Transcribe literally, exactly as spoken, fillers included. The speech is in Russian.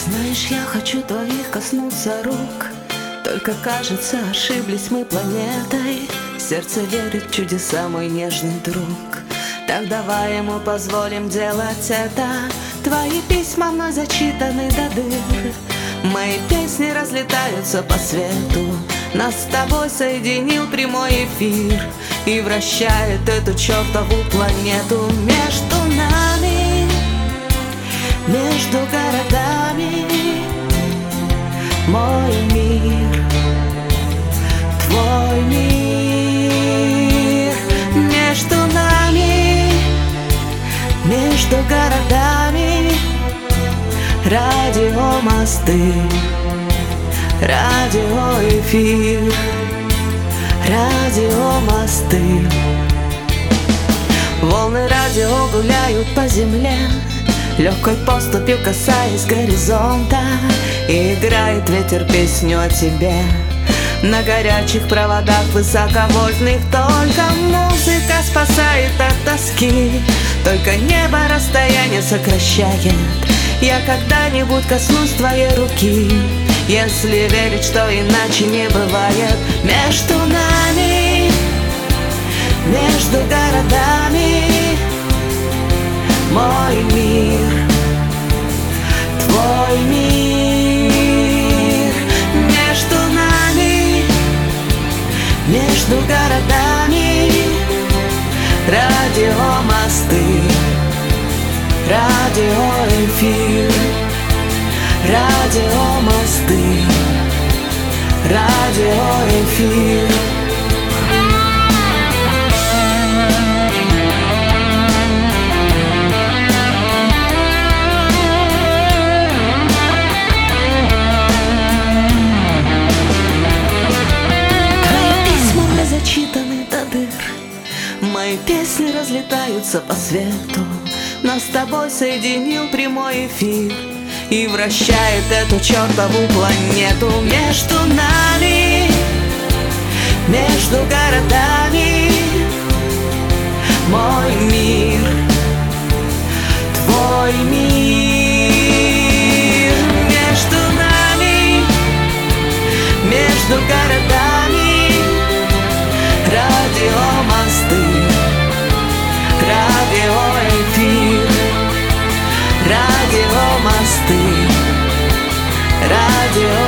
Знаешь, я хочу твоих коснуться рук, только кажется, ошиблись мы планетой. Сердце верит в чудеса, мой нежный друг. Так давай ему позволим делать это. Твои письма мной зачитаны до дыр. Мои песни разлетаются по свету. Нас с тобой соединил прямой эфир и вращает эту чертову планету. Между нами, между городами, мой мир, твой мир. Между нами, между городами, радиомосты, радиоэфир, радиомосты. Волны радио гуляют по земле, легкой поступью касаясь горизонта. И играет ветер песню о тебе на горячих проводах высоковольтных. Только музыка спасает от тоски, только небо расстояние сокращает. Я когда-нибудь коснусь твоей руки, если верить, что иначе не бывает. Между нами, между городами, мой мир, твой мир. Между нами, между городами, радиомосты, радиоэфир, радиомосты, радиоэфир. Зачитаны до дыр. Мои песни разлетаются по свету. Нас с тобой соединил прямой эфир и вращает эту чертову планету. Между нами, между городами, мой мир, твой мир. Между нами, между городами, радиомосты, радиоэфир, радиомосты, радио